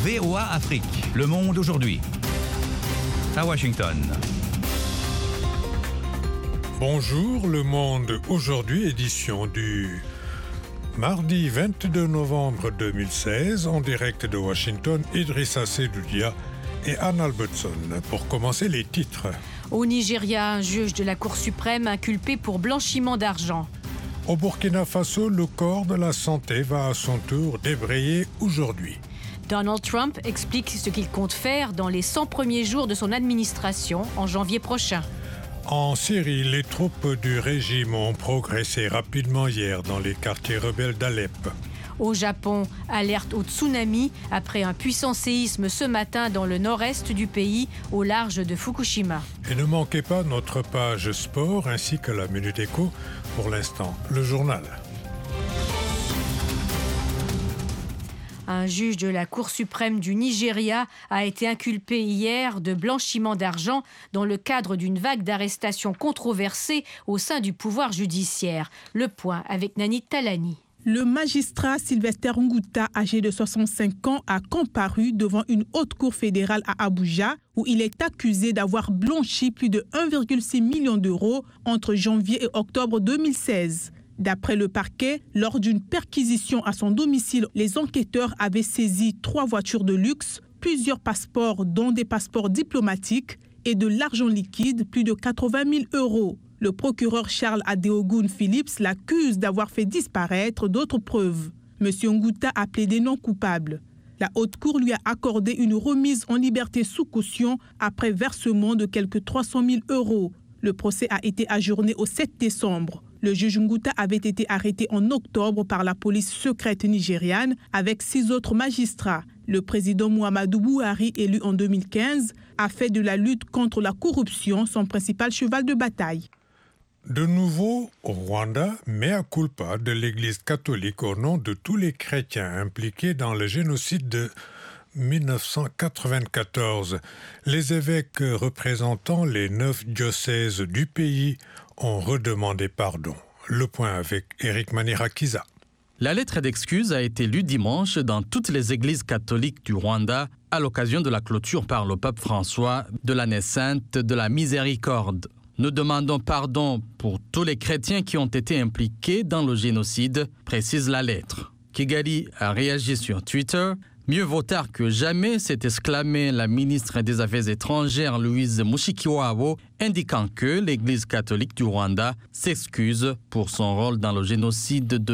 VOA Afrique, le monde aujourd'hui. À Washington. Bonjour, le monde aujourd'hui, édition du mardi 22 novembre 2016, en direct de Washington, Idrissa Seloudia et Anne Albertson. Pour commencer, les titres. Au Nigeria, un juge de la Cour suprême inculpé pour blanchiment d'argent. Au Burkina Faso, le corps de la santé va à son tour débrayer aujourd'hui. Donald Trump explique ce qu'il compte faire dans les 100 premiers jours de son administration en janvier prochain. En Syrie, les troupes du régime ont progressé rapidement hier dans les quartiers rebelles d'Alep. Au Japon, alerte au tsunami après un puissant séisme ce matin dans le nord-est du pays, au large de Fukushima. Et ne manquez pas notre page sport ainsi que la Minute Éco. Pour l'instant, le journal. Un juge de la Cour suprême du Nigeria a été inculpé hier de blanchiment d'argent dans le cadre d'une vague d'arrestations controversées au sein du pouvoir judiciaire. Le point avec Nani Talani. Le magistrat Sylvester Nguta, âgé de 65 ans, a comparu devant une haute cour fédérale à Abuja, où il est accusé d'avoir blanchi plus de 1,6 million d'euros entre janvier et octobre 2016. D'après le parquet, lors d'une perquisition à son domicile, les enquêteurs avaient saisi 3 voitures de luxe, plusieurs passeports, dont des passeports diplomatiques, et de l'argent liquide, plus de 80 000 euros. Le procureur Charles Adeogun Phillips l'accuse d'avoir fait disparaître d'autres preuves. M. Nguta a plaidé non coupable. La haute cour lui a accordé une remise en liberté sous caution après versement de quelques 300 000 euros. Le procès a été ajourné au 7 décembre. Le juge Nguta avait été arrêté en octobre par la police secrète nigériane avec 6 autres magistrats. Le président Muhammadu Buhari, élu en 2015, a fait de la lutte contre la corruption son principal cheval de bataille. De nouveau, au Rwanda, mea culpa de l'Église catholique au nom de tous les chrétiens impliqués dans le génocide de 1994. Les évêques représentant les 9 diocèses du pays ont redemandé pardon. Le point avec Eric Manirakiza. La lettre d'excuse a été lue dimanche dans toutes les églises catholiques du Rwanda à l'occasion de la clôture par le pape François de l'année sainte de la miséricorde. Nous demandons pardon pour tous les chrétiens qui ont été impliqués dans le génocide, précise la lettre. Kigali a réagi sur Twitter. Mieux vaut tard que jamais, s'est exclamée la ministre des Affaires étrangères Louise Mushikiwabo, indiquant que l'Église catholique du Rwanda s'excuse pour son rôle dans le génocide de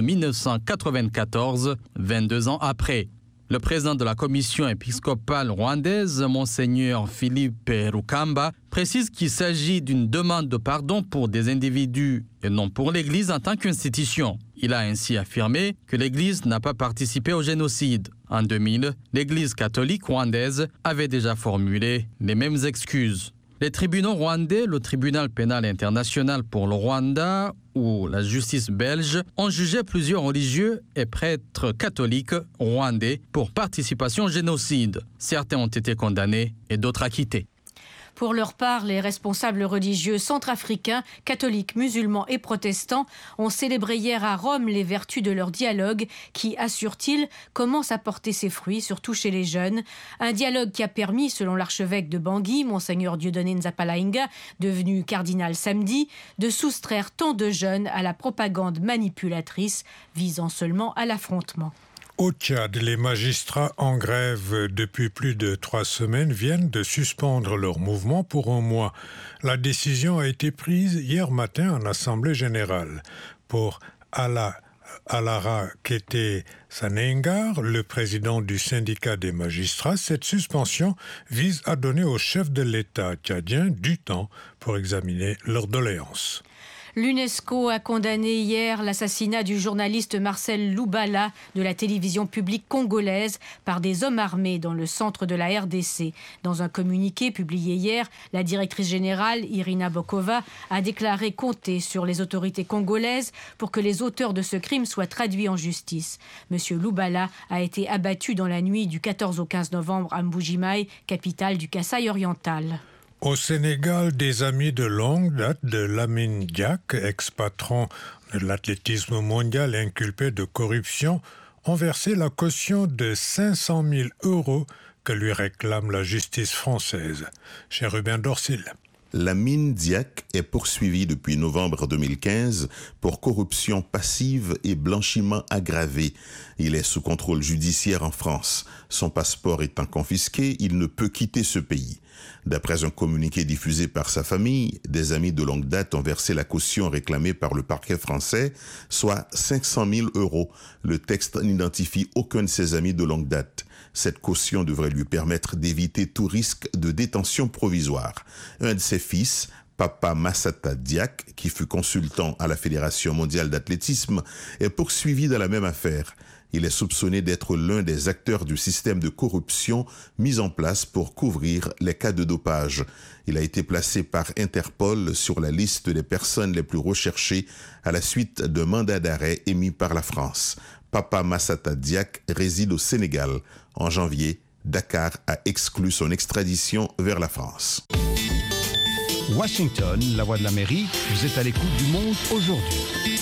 1994, 22 ans après. Le président de la commission épiscopale rwandaise, Monseigneur Philippe Rukamba, précise qu'il s'agit d'une demande de pardon pour des individus et non pour l'Église en tant qu'institution. Il a ainsi affirmé que l'Église n'a pas participé au génocide. En 2000, l'Église catholique rwandaise avait déjà formulé les mêmes excuses. Les tribunaux rwandais, le tribunal pénal international pour le Rwanda ou la justice belge ont jugé plusieurs religieux et prêtres catholiques rwandais pour participation au génocide. Certains ont été condamnés et d'autres acquittés. Pour leur part, les responsables religieux centrafricains, catholiques, musulmans et protestants ont célébré hier à Rome les vertus de leur dialogue qui, assure-t-il, commence à porter ses fruits, surtout chez les jeunes. Un dialogue qui a permis, selon l'archevêque de Bangui, Monseigneur Dieudonné Nzapalainga, devenu cardinal samedi, de soustraire tant de jeunes à la propagande manipulatrice visant seulement à l'affrontement. Au Tchad, les magistrats en grève depuis plus de 3 semaines viennent de suspendre leur mouvement pour un mois. La décision a été prise hier matin en Assemblée générale. Pour Alara Kete Sanengar, le président du syndicat des magistrats, cette suspension vise à donner au chef de l'État tchadien du temps pour examiner leurs doléances. L'UNESCO a condamné hier l'assassinat du journaliste Marcel Loubala de la télévision publique congolaise par des hommes armés dans le centre de la RDC. Dans un communiqué publié hier, la directrice générale, Irina Bokova, a déclaré compter sur les autorités congolaises pour que les auteurs de ce crime soient traduits en justice. Monsieur Loubala a été abattu dans la nuit du 14 au 15 novembre à Mbujimaï, capitale du Kasaï oriental. Au Sénégal, des amis de longue date de Lamine Diack, ex-patron de l'athlétisme mondial inculpé de corruption, ont versé la caution de 500 000 € que lui réclame la justice française. Chez Ruben Dorsil. Lamine Diack est poursuivi depuis novembre 2015 pour corruption passive et blanchiment aggravé. Il est sous contrôle judiciaire en France. Son passeport étant confisqué, il ne peut quitter ce pays. D'après un communiqué diffusé par sa famille, des amis de longue date ont versé la caution réclamée par le parquet français, soit 500 000 €. Le texte n'identifie aucun de ses amis de longue date. Cette caution devrait lui permettre d'éviter tout risque de détention provisoire. Un de ses fils, Papa Massata Diack, qui fut consultant à la Fédération mondiale d'athlétisme, est poursuivi dans la même affaire. Il est soupçonné d'être l'un des acteurs du système de corruption mis en place pour couvrir les cas de dopage. Il a été placé par Interpol sur la liste des personnes les plus recherchées à la suite d'un mandat d'arrêt émis par la France. Papa Massata Diack réside au Sénégal. En janvier, Dakar a exclu son extradition vers la France. Washington, la voix de l'Amérique, vous êtes à l'écoute du Monde aujourd'hui.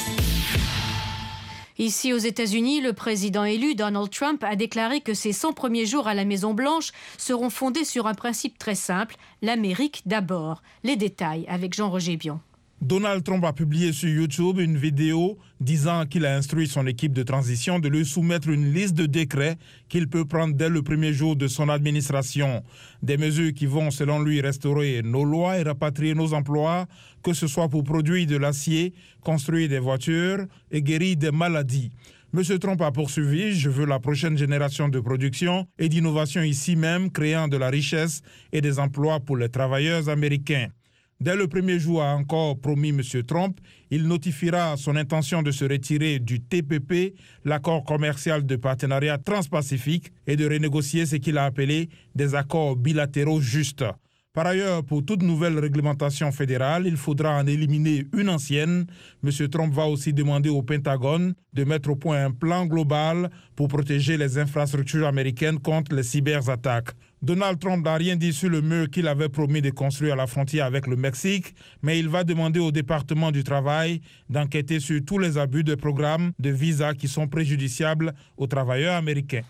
Ici aux États-Unis, le président élu Donald Trump a déclaré que ses 100 premiers jours à la Maison-Blanche seront fondés sur un principe très simple, l'Amérique d'abord. Les détails avec Jean-Roger Bion. Donald Trump a publié sur YouTube une vidéo disant qu'il a instruit son équipe de transition de lui soumettre une liste de décrets qu'il peut prendre dès le premier jour de son administration. Des mesures qui vont, selon lui, restaurer nos lois et rapatrier nos emplois, que ce soit pour produire de l'acier, construire des voitures et guérir des maladies. M. Trump a poursuivi « Je veux la prochaine génération de production et d'innovation ici même, créant de la richesse et des emplois pour les travailleurs américains ». Dès le premier jour, a encore promis M. Trump, il notifiera son intention de se retirer du TPP, l'accord commercial de partenariat transpacifique, et de renégocier ce qu'il a appelé des accords bilatéraux justes. Par ailleurs, pour toute nouvelle réglementation fédérale, il faudra en éliminer une ancienne. M. Trump va aussi demander au Pentagone de mettre au point un plan global pour protéger les infrastructures américaines contre les cyberattaques. Donald Trump n'a rien dit sur le mur qu'il avait promis de construire à la frontière avec le Mexique, mais il va demander au département du travail d'enquêter sur tous les abus de programmes de visa qui sont préjudiciables aux travailleurs américains.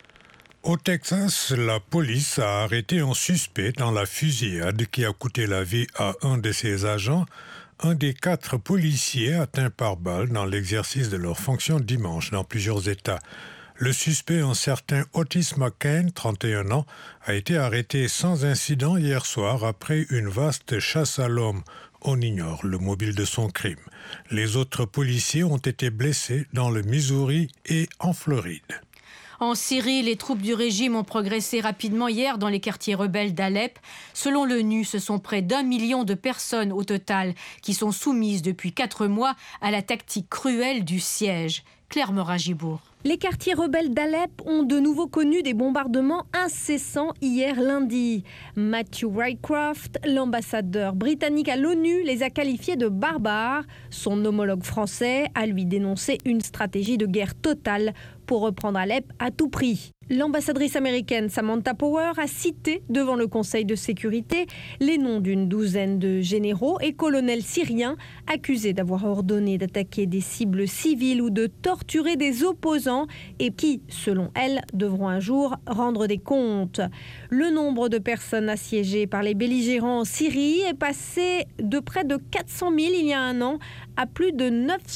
Au Texas, la police a arrêté un suspect dans la fusillade qui a coûté la vie à un de ses agents, un des 4 policiers atteints par balle dans l'exercice de leurs fonctions dimanche dans plusieurs États. Le suspect, un certain Otis McCain, 31 ans, a été arrêté sans incident hier soir après une vaste chasse à l'homme. On ignore le mobile de son crime. Les autres policiers ont été blessés dans le Missouri et en Floride. En Syrie, les troupes du régime ont progressé rapidement hier dans les quartiers rebelles d'Alep. Selon l'ONU, ce sont près d'1 million de personnes au total qui sont soumises depuis 4 mois à la tactique cruelle du siège. Claire Morin-Gibourg. Les quartiers rebelles d'Alep ont de nouveau connu des bombardements incessants hier lundi. Matthew Rycroft, l'ambassadeur britannique à l'ONU, les a qualifiés de barbares. Son homologue français a lui dénoncé une stratégie de guerre totale pour reprendre Alep à tout prix. L'ambassadrice américaine Samantha Power a cité devant le Conseil de sécurité les noms d'une douzaine de généraux et colonels syriens accusés d'avoir ordonné d'attaquer des cibles civiles ou de torturer des opposants et qui, selon elle, devront un jour rendre des comptes. Le nombre de personnes assiégées par les belligérants en Syrie est passé de près de 400 000 il y a un an à plus de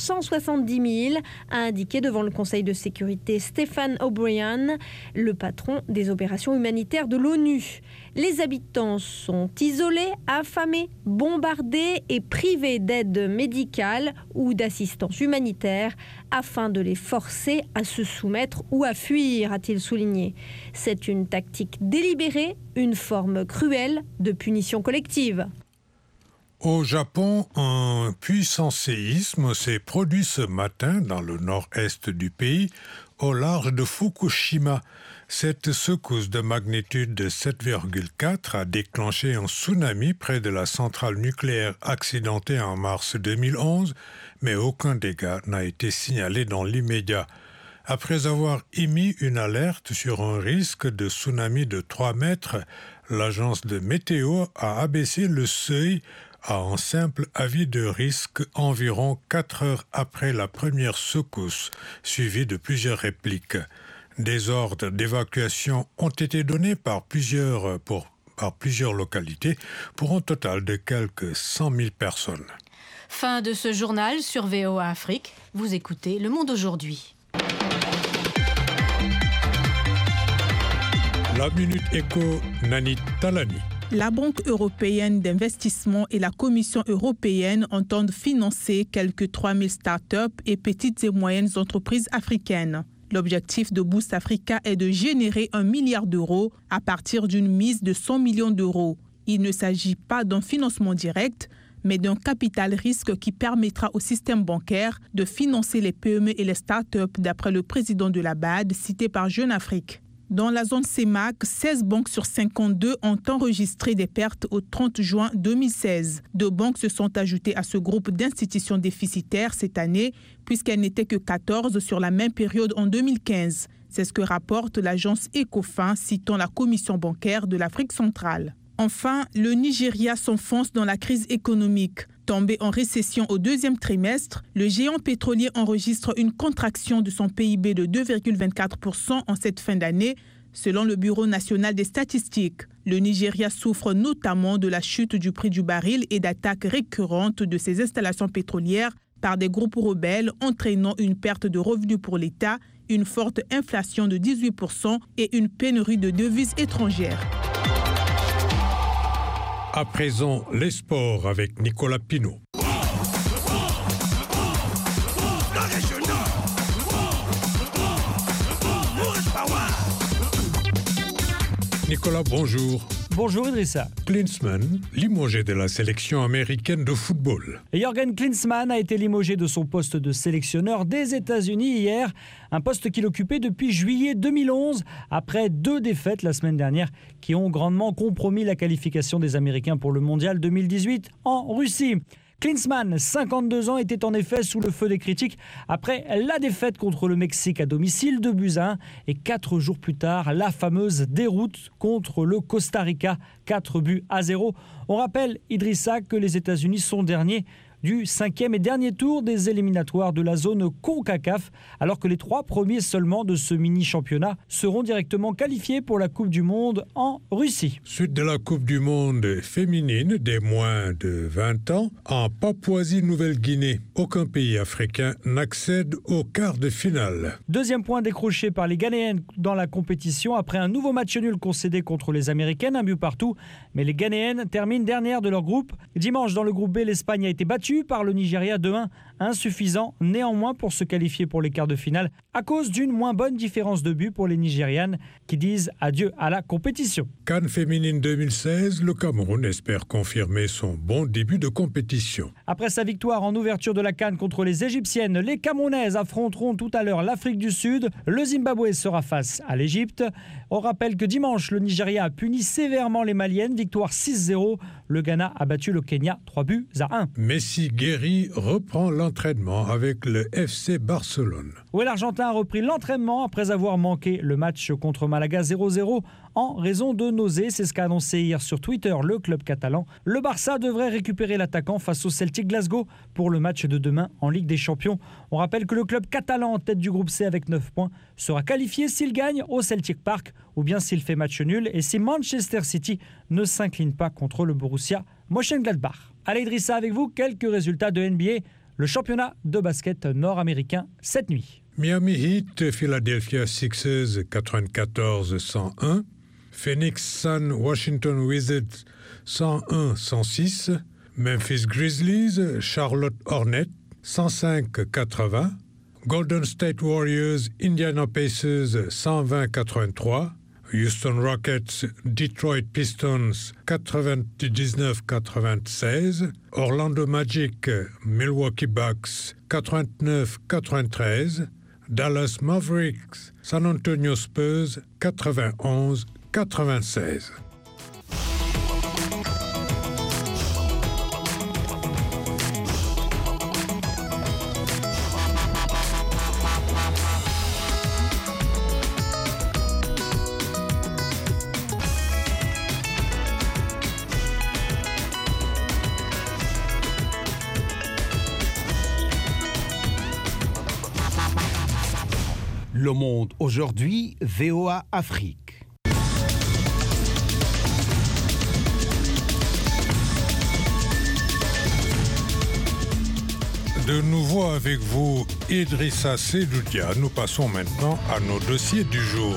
970 000, a indiqué devant le Conseil de sécurité Stephen O'Brien, le patron des opérations humanitaires de l'ONU. Les habitants sont isolés, affamés, bombardés et privés d'aide médicale ou d'assistance humanitaire afin de les forcer à se soumettre ou à fuir, a-t-il souligné. C'est une tactique délibérée, une forme cruelle de punition collective. Au Japon, un puissant séisme s'est produit ce matin dans le nord-est du pays, au large de Fukushima. Cette secousse de magnitude de 7,4 a déclenché un tsunami près de la centrale nucléaire accidentée en mars 2011, mais aucun dégât n'a été signalé dans l'immédiat. Après avoir émis une alerte sur un risque de tsunami de 3 mètres, l'agence de météo a abaissé le seuil a en simple avis de risque environ 4 heures après la première secousse, suivie de plusieurs répliques. Des ordres d'évacuation ont été donnés par plusieurs localités pour un total de quelques 100 000 personnes. Fin de ce journal sur VOA Afrique. Vous écoutez Le Monde aujourd'hui. La Minute Éco, Nani Talani. La Banque européenne d'investissement et la Commission européenne entendent financer quelques 3000 start-up et petites et moyennes entreprises africaines. L'objectif de Boost Africa est de générer 1 milliard d'euros à partir d'une mise de 100 millions d'euros. Il ne s'agit pas d'un financement direct, mais d'un capital risque qui permettra au système bancaire de financer les PME et les start-up, d'après le président de la BAD, cité par Jeune Afrique. Dans la zone CEMAC, 16 banques sur 52 ont enregistré des pertes au 30 juin 2016. 2 banques se sont ajoutées à ce groupe d'institutions déficitaires cette année, puisqu'elles n'étaient que 14 sur la même période en 2015. C'est ce que rapporte l'agence Ecofin, citant la Commission bancaire de l'Afrique centrale. Enfin, le Nigeria s'enfonce dans la crise économique. Tombé en récession au 2e trimestre, le géant pétrolier enregistre une contraction de son PIB de 2,24% en cette fin d'année, selon le Bureau national des statistiques. Le Nigeria souffre notamment de la chute du prix du baril et d'attaques récurrentes de ses installations pétrolières par des groupes rebelles, entraînant une perte de revenus pour l'État, une forte inflation de 18% et une pénurie de devises étrangères. À présent, les sports avec Nicolas Pinault. Nicolas, bonjour. Bonjour Idrissa. Klinsmann, limogé de la sélection américaine de football. Jürgen Klinsmann a été limogé de son poste de sélectionneur des États-Unis hier, un poste qu'il occupait depuis juillet 2011, après 2 défaites la semaine dernière qui ont grandement compromis la qualification des Américains pour le Mondial 2018 en Russie. Klinsmann, 52 ans, était en effet sous le feu des critiques après la défaite contre le Mexique à domicile 2-1 et 4 jours plus tard, la fameuse déroute contre le Costa Rica, 4-0. On rappelle, Idrissa, que les États-Unis sont derniers du 5e et dernier tour des éliminatoires de la zone CONCACAF, alors que les 3 premiers seulement de ce mini-championnat seront directement qualifiés pour la Coupe du Monde en Russie. Suite de la Coupe du Monde féminine des moins de 20 ans, en Papouasie-Nouvelle-Guinée, aucun pays africain n'accède au quart de finale. 2e point décroché par les Ghanéennes dans la compétition après un nouveau match nul concédé contre les Américaines, 1 but partout. Mais les Ghanéennes terminent dernières de leur groupe. Dimanche, dans le groupe B, l'Espagne a été battue par le Nigeria 2-1, insuffisant néanmoins pour se qualifier pour les quarts de finale à cause d'une moins bonne différence de but pour les Nigérianes qui disent adieu à la compétition. CAN féminine 2016, le Cameroun espère confirmer son bon début de compétition. Après sa victoire en ouverture de la CAN contre les Égyptiennes, les Camerounaises affronteront tout à l'heure l'Afrique du Sud. Le Zimbabwe sera face à l'Égypte. On rappelle que dimanche, le Nigeria a puni sévèrement les Maliennes, victoire 6-0. Le Ghana a battu le Kenya 3-1. Messi guéri reprend l'entraînement avec le FC Barcelone. Oui, l'Argentin a repris l'entraînement après avoir manqué le match contre Malaga 0-0 en raison de nausées. C'est ce qu'a annoncé hier sur Twitter le club catalan. Le Barça devrait récupérer l'attaquant face au Celtic Glasgow pour le match de demain en Ligue des Champions. On rappelle que le club catalan en tête du groupe C avec 9 points sera qualifié s'il gagne au Celtic Park ou bien s'il fait match nul et si Manchester City ne s'incline pas contre le Borussia Mönchengladbach. Allez Idrissa, avec vous, quelques résultats de NBA, le championnat de basket nord-américain cette nuit. Miami Heat, Philadelphia Sixers 94-101, Phoenix Sun, Washington Wizards 101-106, Memphis Grizzlies, Charlotte Hornets 105-80, Golden State Warriors, Indiana Pacers 120-83, Houston Rockets, Detroit Pistons 99-96, Orlando Magic, Milwaukee Bucks 89-93, Dallas Mavericks, San Antonio Spurs 91-96. Le Monde aujourd'hui, VOA Afrique. De nouveau avec vous, Idrissa Sedoudia. Nous passons maintenant à nos dossiers du jour.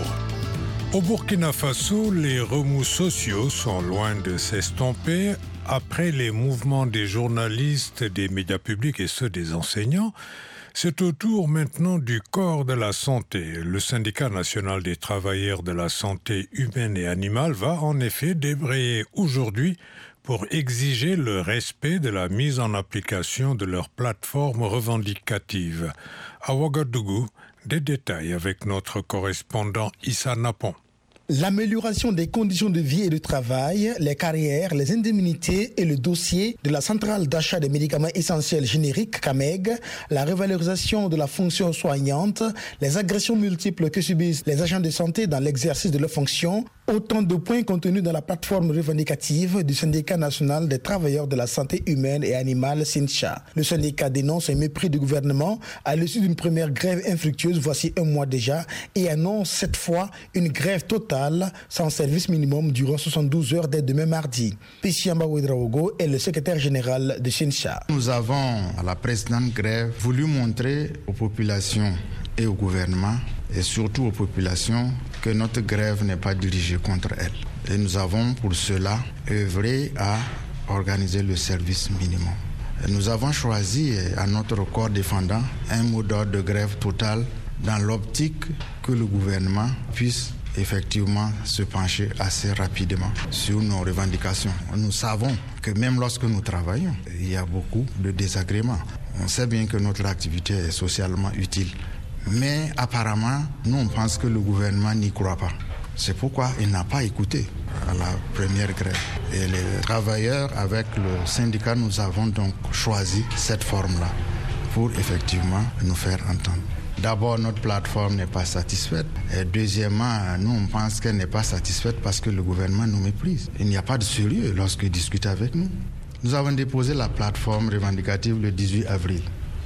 Au Burkina Faso, les remous sociaux sont loin de s'estomper. Après les mouvements des journalistes, des médias publics et ceux des enseignants, c'est au tour maintenant du corps de la santé. Le syndicat national des travailleurs de la santé humaine et animale va en effet débrayer aujourd'hui pour exiger le respect de la mise en application de leur plateforme revendicative. À Ouagadougou, des détails avec notre correspondant Issa Napon. L'amélioration des conditions de vie et de travail, les carrières, les indemnités et le dossier de la centrale d'achat des médicaments essentiels génériques CAMEG, la revalorisation de la fonction soignante, les agressions multiples que subissent les agents de santé dans l'exercice de leurs fonctions, autant de points contenus dans la plateforme revendicative du syndicat national des travailleurs de la santé humaine et animale SINCHA. Le syndicat dénonce un mépris du gouvernement à l'issue d'une première grève infructueuse voici un mois déjà et annonce cette fois une grève totale sans service minimum durant 72 heures dès demain mardi. Pichiamba Ouedraogo est le secrétaire général de SINCHA. Nous avons, à la précédente grève, voulu montrer aux populations et au gouvernement, et surtout aux populations, que notre grève n'est pas dirigée contre elles. Et nous avons pour cela œuvré à organiser le service minimum. Et nous avons choisi à notre corps défendant un mot d'ordre de grève totale dans l'optique que le gouvernement puisse effectivement se pencher assez rapidement sur nos revendications. Nous savons que même lorsque nous travaillons, il y a beaucoup de désagréments. On sait bien que notre activité est socialement utile. Mais apparemment, nous on pense que le gouvernement n'y croit pas. C'est pourquoi il n'a pas écouté à la première grève. Et les travailleurs, avec le syndicat, nous avons donc choisi cette forme-là pour effectivement nous faire entendre. D'abord, notre plateforme n'est pas satisfaite. Et deuxièmement, nous, on pense qu'elle n'est pas satisfaite parce que le gouvernement nous méprise. Il n'y a pas de sérieux lorsqu'il discute avec nous. Nous avons déposé la plateforme revendicative le 18 avril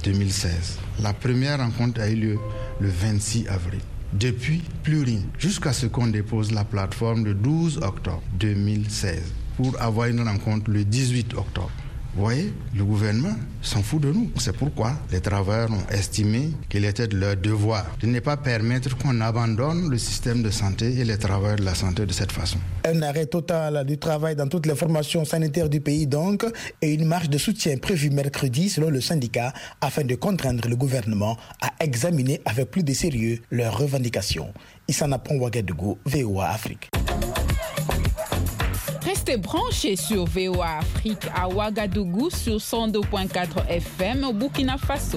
2016. La première rencontre a eu lieu le 26 avril. Depuis, plus rien. Jusqu'à ce qu'on dépose la plateforme le 12 octobre 2016 pour avoir une rencontre le 18 octobre. Vous voyez, le gouvernement s'en fout de nous. C'est pourquoi les travailleurs ont estimé qu'il était de leur devoir de ne pas permettre qu'on abandonne le système de santé et les travailleurs de la santé de cette façon. Un arrêt total du travail dans toutes les formations sanitaires du pays donc et une marche de soutien prévue mercredi selon le syndicat afin de contraindre le gouvernement à examiner avec plus de sérieux leurs revendications. Issa Napon, Ouagadougou, VOA Afrique. Restez branchés sur VOA Afrique à Ouagadougou sur 102.4 FM au Burkina Faso.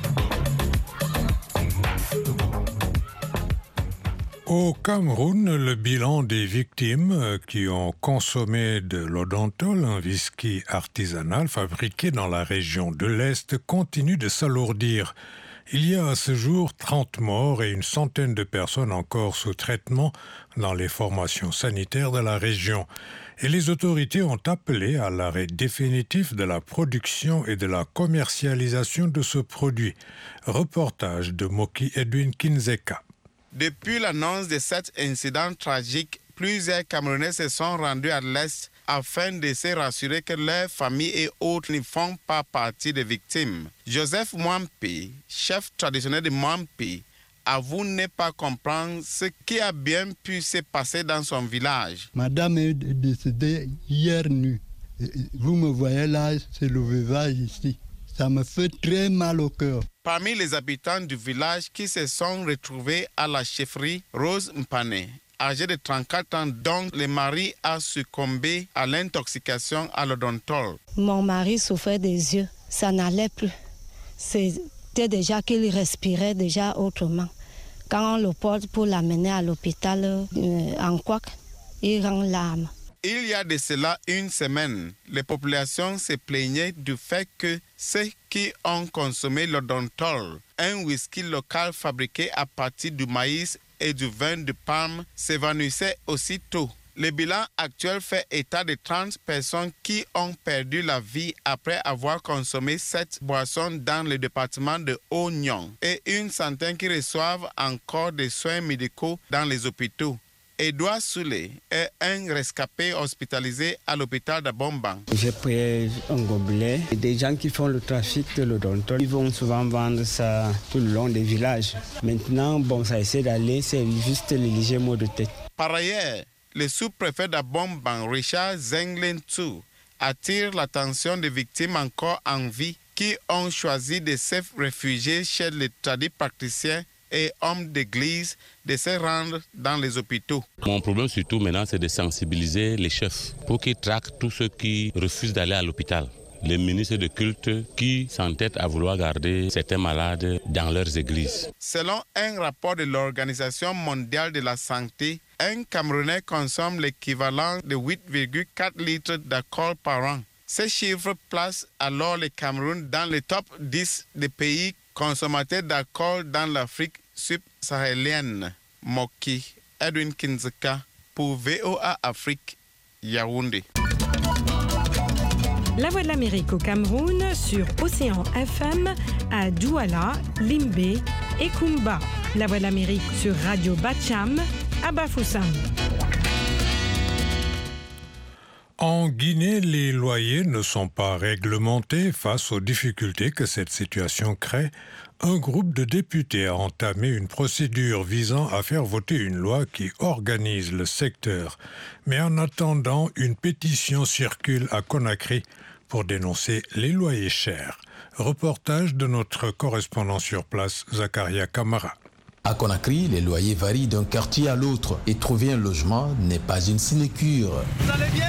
Au Cameroun, le bilan des victimes qui ont consommé de l'Odenthol, un whisky artisanal fabriqué dans la région de l'Est, continue de s'alourdir. Il y a à ce jour 30 morts et une centaine de personnes encore sous traitement dans les formations sanitaires de la région. Et les autorités ont appelé à l'arrêt définitif de la production et de la commercialisation de ce produit. Reportage de Moki Edwin Kinzeka. Depuis l'annonce de cet incident tragique, plusieurs Camerounais se sont rendus à l'Est afin de se rassurer que leurs familles et autres ne font pas partie des victimes. Joseph Mwampi, chef traditionnel de Mwampi, avoue ne pas comprendre ce qui a bien pu se passer dans son village. Madame est décédée hier nuit. Vous me voyez là, c'est le veuvage ici. Ça me fait très mal au cœur. Parmi les habitants du village qui se sont retrouvés à la chefferie, Rose Mpane, âgée de 34 ans, dont le mari a succombé à l'intoxication à l'Odenthol. Mon mari souffrait des yeux, ça n'allait plus. C'était déjà qu'il respirait déjà autrement. Quand on le porte pour l'amener à l'hôpital en Kouak, il rend l'âme. Il y a de cela une semaine, les populations se plaignaient du fait que ceux qui ont consommé l'Odenthol, un whisky local fabriqué à partir du maïs et du vin de palme, s'évanouissaient aussitôt. Le bilan actuel fait état de 30 personnes qui ont perdu la vie après avoir consommé cette boisson dans le département de Haut-Nyong et une centaine qui reçoivent encore des soins médicaux dans les hôpitaux. Edouard Soulé est un rescapé hospitalisé à l'hôpital de Bombang. J'ai pris un gobelet. Des gens qui font le trafic de l'odonto, ils vont souvent vendre ça tout le long des villages. Maintenant, ça essaie d'aller, c'est juste les légers maux de tête. Par ailleurs, le sous-préfet de Bombang, Richard Zenglin Tsu, attire l'attention des victimes encore en vie qui ont choisi de se réfugier chez les tradipraticiens et hommes d'église de se rendre dans les hôpitaux. Mon problème surtout maintenant, c'est de sensibiliser les chefs pour qu'ils traquent tous ceux qui refusent d'aller à l'hôpital. Les ministres de culte qui s'entêtent à vouloir garder certains malades dans leurs églises. Selon un rapport de l'Organisation mondiale de la santé, un Camerounais consomme l'équivalent de 8,4 litres d'alcool par an. Ces chiffres placent alors le Cameroun dans le top 10 des pays consommateurs d'alcool dans l'Afrique subsaharienne. Moki Edwin Kinzeka pour VOA Afrique, Yaoundé. La Voix de l'Amérique au Cameroun sur Océan FM à Douala, Limbé et Kumba. La Voix de l'Amérique sur Radio Bacham à Bafoussam. En Guinée, les loyers ne sont pas réglementés face aux difficultés que cette situation crée. Un groupe de députés a entamé une procédure visant à faire voter une loi qui organise le secteur. Mais en attendant, une pétition circule à Conakry pour dénoncer les loyers chers. Reportage de notre correspondant sur place, Zakaria Kamara. À Conakry, les loyers varient d'un quartier à l'autre et trouver un logement n'est pas une sinécure. Vous allez bien ?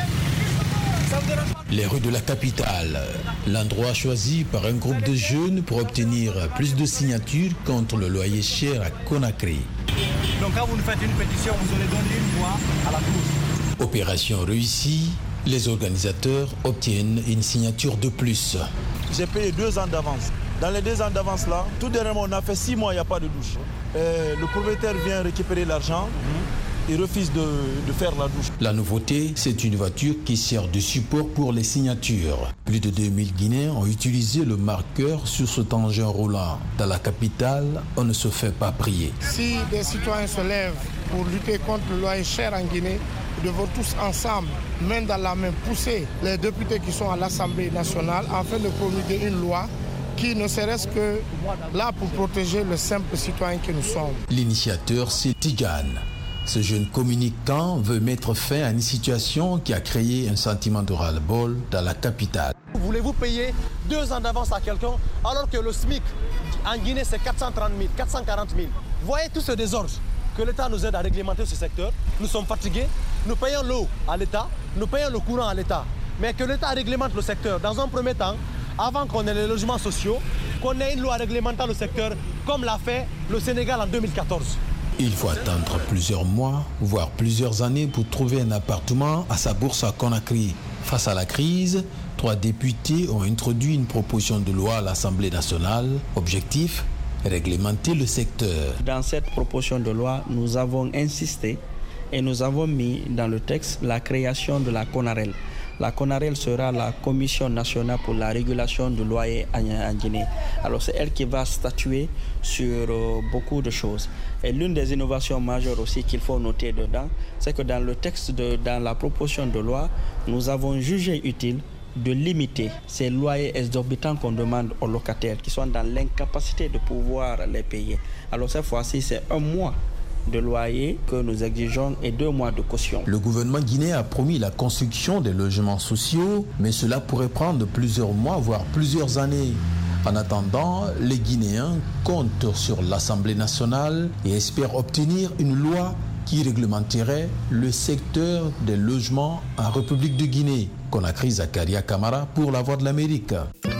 Les rues de la capitale, l'endroit choisi par un groupe de jeunes pour obtenir plus de signatures contre le loyer cher à Conakry. Donc quand vous nous faites une pétition, vous allez donner une voix à la cause. Opération réussie, les organisateurs obtiennent une signature de plus. J'ai payé 2 ans d'avance. Dans les 2 ans d'avance là, tout dernièrement on a fait 6 mois, il n'y a pas de douche. Le propriétaire vient récupérer l'argent. Il refuse de faire la douche. La nouveauté, c'est une voiture qui sert de support pour les signatures. Plus de 2000 Guinéens ont utilisé le marqueur sur cet engin roulant. Dans la capitale, on ne se fait pas prier. Si des citoyens se lèvent pour lutter contre le loyer cher en Guinée, nous devons tous ensemble, main dans la main, pousser les députés qui sont à l'Assemblée nationale afin de promulguer une loi qui ne serait-ce que là pour protéger le simple citoyen que nous sommes. L'initiateur, c'est Tigane. Ce jeune communicant veut mettre fin à une situation qui a créé un sentiment de ras-le-bol dans la capitale. Voulez-vous payer 2 ans d'avance à quelqu'un alors que le SMIC en Guinée c'est 430 000, 440 000. Voyez tout ce désordre, que l'État nous aide à réglementer ce secteur. Nous sommes fatigués, nous payons l'eau à l'État, nous payons le courant à l'État. Mais que l'État réglemente le secteur dans un premier temps, avant qu'on ait les logements sociaux, qu'on ait une loi réglementant le secteur comme l'a fait le Sénégal en 2014. Il faut attendre plusieurs mois, voire plusieurs années pour trouver un appartement à sa bourse à Conakry. Face à la crise, 3 députés ont introduit une proposition de loi à l'Assemblée nationale. Objectif, réglementer le secteur. Dans cette proposition de loi, nous avons insisté et nous avons mis dans le texte la création de la CONAREL. La CONAREL sera la Commission nationale pour la régulation du loyer en Guinée. Alors c'est elle qui va statuer sur beaucoup de choses. Et l'une des innovations majeures aussi qu'il faut noter dedans, c'est que dans le texte, dans la proposition de loi, nous avons jugé utile de limiter ces loyers exorbitants qu'on demande aux locataires qui sont dans l'incapacité de pouvoir les payer. Alors cette fois-ci, c'est 1 mois de loyer que nous exigeons et 2 mois de caution. Le gouvernement guinéen a promis la construction des logements sociaux, mais cela pourrait prendre plusieurs mois, voire plusieurs années. En attendant, les Guinéens comptent sur l'Assemblée nationale et espèrent obtenir une loi qui réglementerait le secteur des logements en République de Guinée. Conakry, Zakaria Kamara pour La Voix de l'Amérique.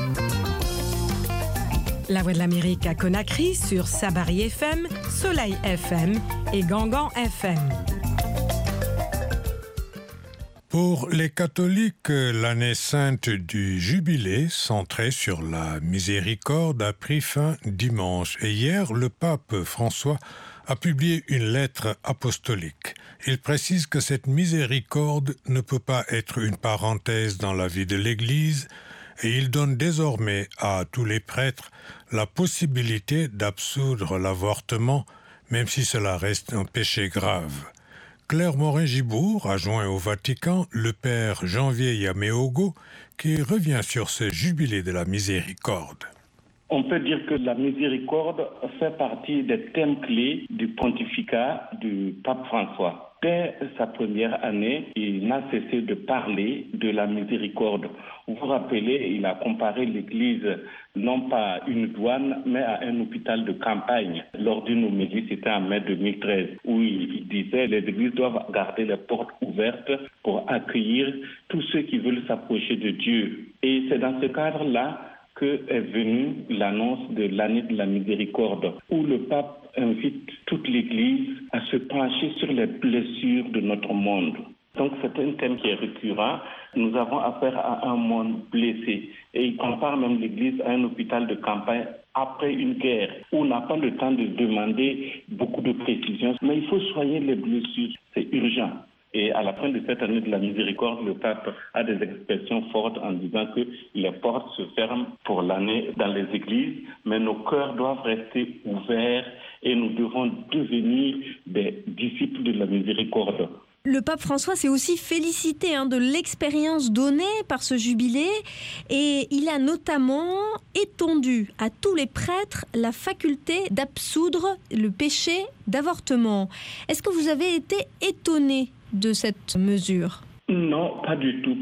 La Voix de l'Amérique à Conakry sur Sabari FM, Soleil FM et Gangan FM. Pour les catholiques, l'année sainte du Jubilé, centrée sur la miséricorde, a pris fin dimanche. Et hier, le pape François a publié une lettre apostolique. Il précise que cette miséricorde ne peut pas être une parenthèse dans la vie de l'Église et il donne désormais à tous les prêtres la possibilité d'absoudre l'avortement, même si cela reste un péché grave. Claire Morin-Gibour a joint au Vatican le père Janvier Yaméogo qui revient sur ce jubilé de la miséricorde. On peut dire que la miséricorde fait partie des thèmes clés du pontificat du pape François. Dès sa première année, il n'a cessé de parler de la miséricorde. Vous vous rappelez, il a comparé l'Église non pas à une douane, mais à un hôpital de campagne. Lors d'une homélie, c'était en mai 2013, où il disait les églises doivent garder les portes ouvertes pour accueillir tous ceux qui veulent s'approcher de Dieu. Et c'est dans ce cadre-là qu'est venue l'annonce de l'année de la miséricorde, où le pape invite toute l'Église à se pencher sur les blessures de notre monde. Donc c'est un thème qui est récurrent. Nous avons affaire à un monde blessé. Et il compare même l'Église à un hôpital de campagne après une guerre, où on n'a pas le temps de demander beaucoup de précisions. Mais il faut soigner les blessures, c'est urgent. Et à la fin de cette année de la miséricorde, le pape a des expressions fortes en disant que les portes se ferment pour l'année dans les églises, mais nos cœurs doivent rester ouverts et nous devons devenir des disciples de la miséricorde. Le pape François s'est aussi félicité de l'expérience donnée par ce jubilé et il a notamment étendu à tous les prêtres la faculté d'absoudre le péché d'avortement. Est-ce que vous avez été étonné de cette mesure ? Non, pas du tout.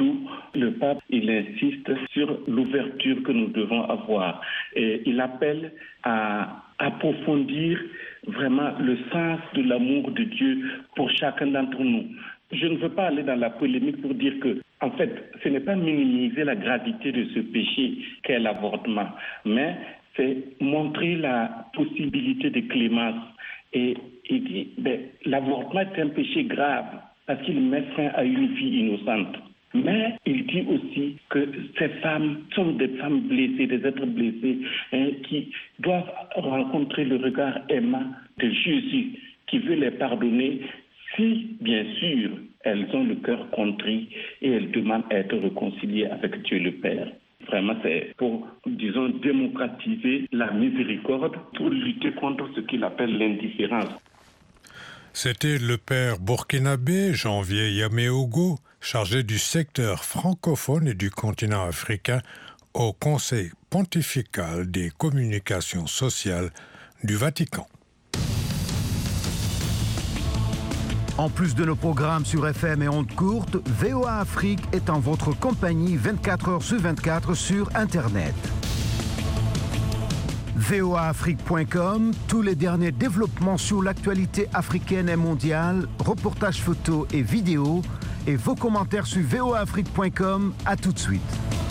Le pape, il insiste sur l'ouverture que nous devons avoir. Et il appelle à approfondir vraiment le sens de l'amour de Dieu pour chacun d'entre nous. Je ne veux pas aller dans la polémique pour dire que, en fait, ce n'est pas minimiser la gravité de ce péché qu'est l'avortement, mais c'est montrer la possibilité de clémence. Et il dit, l'avortement est un péché grave parce qu'il met fin à une vie innocente. Mais il dit aussi que ces femmes sont des femmes blessées, des êtres blessés, qui doivent rencontrer le regard aimant de Jésus, qui veut les pardonner si, bien sûr, elles ont le cœur contrit et elles demandent à être réconciliées avec Dieu le Père. Vraiment, c'est pour, disons, démocratiser la miséricorde, pour lutter contre ce qu'il appelle l'indifférence. C'était le père burkinabé Janvier Yaméogo, chargé du secteur francophone et du continent africain au Conseil pontifical des communications sociales du Vatican. En plus de nos programmes sur FM et ondes courtes, VOA Afrique est en votre compagnie 24 heures sur 24 sur Internet. voaafrique.com, tous les derniers développements sur l'actualité africaine et mondiale, reportages photos et vidéos, et vos commentaires sur voaafrique.com. À tout de suite.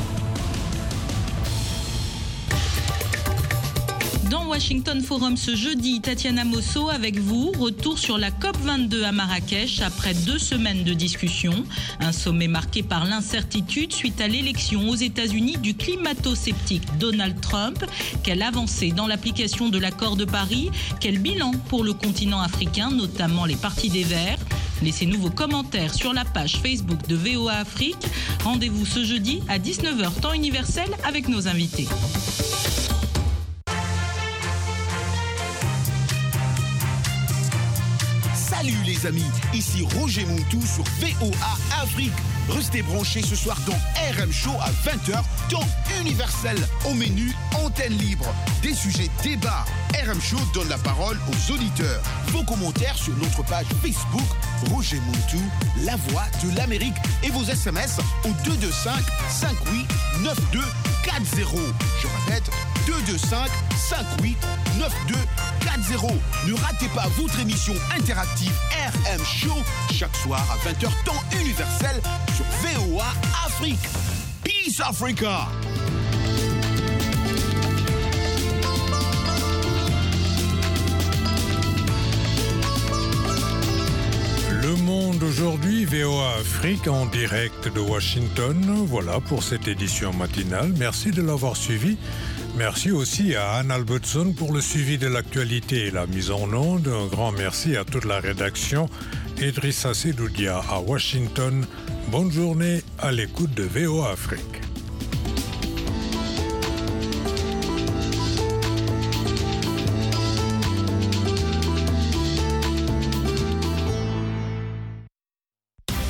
Dans Washington Forum ce jeudi, Tatiana Mosso avec vous. Retour sur la COP22 à Marrakech après 2 semaines de discussion. Un sommet marqué par l'incertitude suite à l'élection aux États-Unis du climato-sceptique Donald Trump. Quelle avancée dans l'application de l'accord de Paris? Quel bilan pour le continent africain, notamment les partis des Verts? Laissez-nous vos commentaires sur la page Facebook de VOA Afrique. Rendez-vous ce jeudi à 19h temps universel avec nos invités. Salut les amis, ici Roger Montou sur VOA Afrique. Restez branchés ce soir dans RM Show à 20h, temps universel. Au menu, antenne libre, des sujets débats. RM Show donne la parole aux auditeurs. Vos commentaires sur notre page Facebook, Roger Montou, la voix de l'Amérique. Et vos SMS au 225 58 92 40. Je répète, 225 58 92 40. Ne ratez pas votre émission interactive RM Show chaque soir à 20h temps universel sur VOA Afrique. Peace Africa. Le monde aujourd'hui, VOA Afrique en direct de Washington. Voilà pour cette édition matinale. Merci de l'avoir suivi. Merci aussi à Anne Albertson pour le suivi de l'actualité et la mise en onde. Un grand merci à toute la rédaction. Idrissa Sedoudia à Washington. Bonne journée à l'écoute de VOA Afrique.